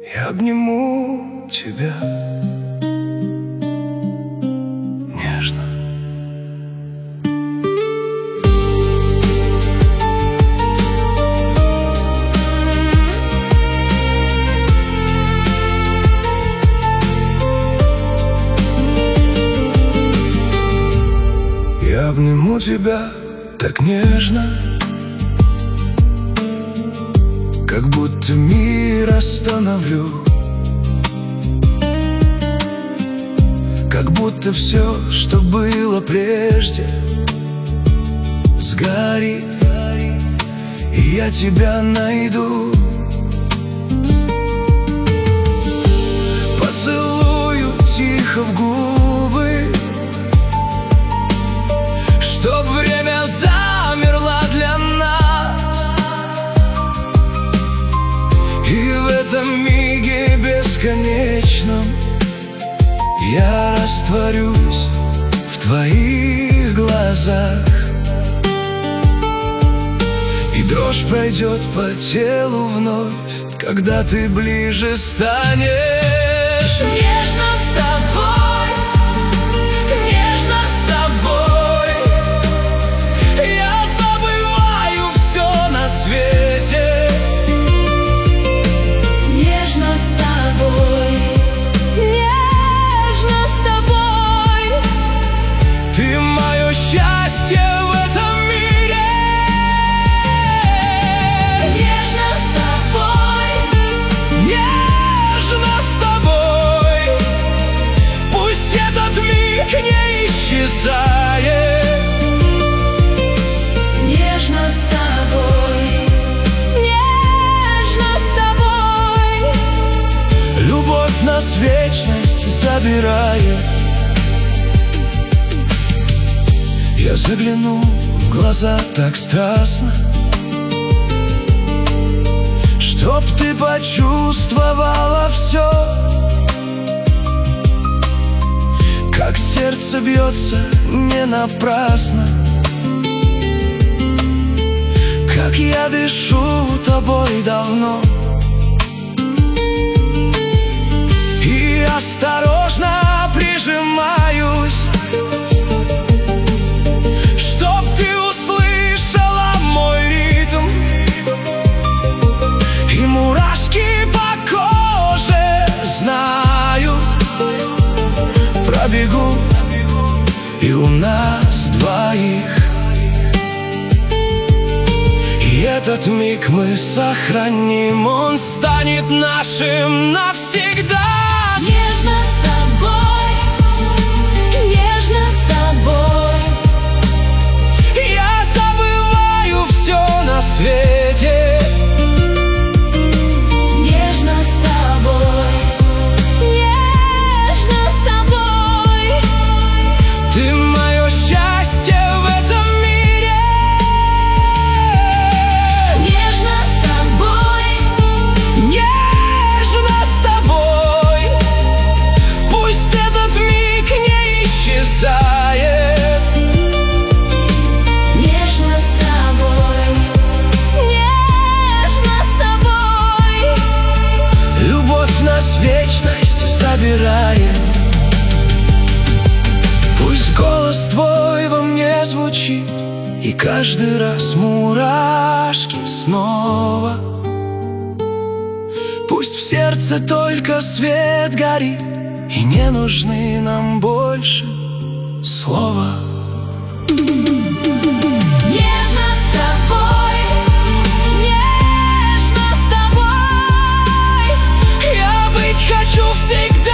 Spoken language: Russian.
Я обниму тебя нежно. Я обниму тебя так нежно, как будто мир остановлю, как будто все, что было прежде, сгорит, и я тебя найду. Поцелую тихо в губы, чтоб время замерло для нас, и в этом миге бесконечном я растворюсь в твоих глазах, и дрожь пройдет по телу вновь, когда ты ближе станешь. Нежно с тобой, нежно с тобой, я забываю все на свете. Нежно с тобой, нежно с тобой, ты мое счастье в этом мире. нежно с тобой, Нежно с тобой, пусть этот миг не исчезает. нежно с тобой, нежно с тобой, Любовь нас в вечность забирает. Я загляну в глаза так страстно, чтоб ты почувствовала все, как сердце бьется не напрасно, как я дышу тобой давно. И осторожно прижимаюсь, чтоб ты услышала мой ритм, и мурашки по коже, знаю, пробегут и у нас двоих. И этот миг мы сохраним, он станет нашим навсегда. нежно с тобой, нежно с тобой, Я забываю все на свете. нежно с тобой, нежно с тобой, Ты мое счастье в этом мире. нежно с тобой, Нежно с тобой, пусть этот миг не исчезает. нежно с тобой, нежно с тобой, Любовь нас в вечность забирает. Пусть голос твой во мне звучит, и каждый раз мурашки снова. Пусть в сердце только свет горит, и не нужны нам больше слова. нежно с тобой, нежно с тобой, Я быть хочу всегда.